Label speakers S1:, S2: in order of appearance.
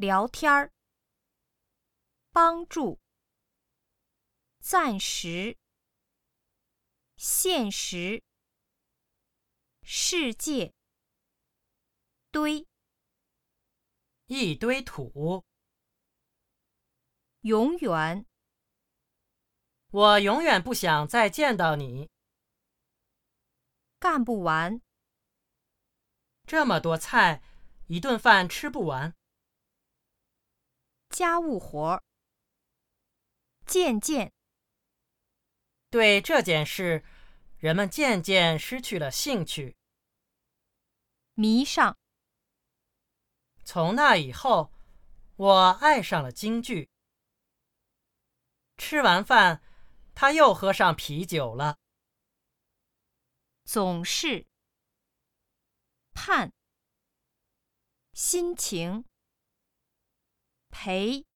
S1: 聊天儿，帮助，暂时，现实，世界，堆，
S2: 一堆土。
S1: 永远，
S2: 我永远不想再见到你。
S1: 干不完，
S2: 这么多菜，一顿饭吃不完。
S1: 家务活儿，渐渐，
S2: 对这件事，人们渐渐失去了兴趣。
S1: 迷上，
S2: 从那以后，我爱上了京剧。吃完饭，他又喝上啤酒了。
S1: 总是，盼，心情，陪。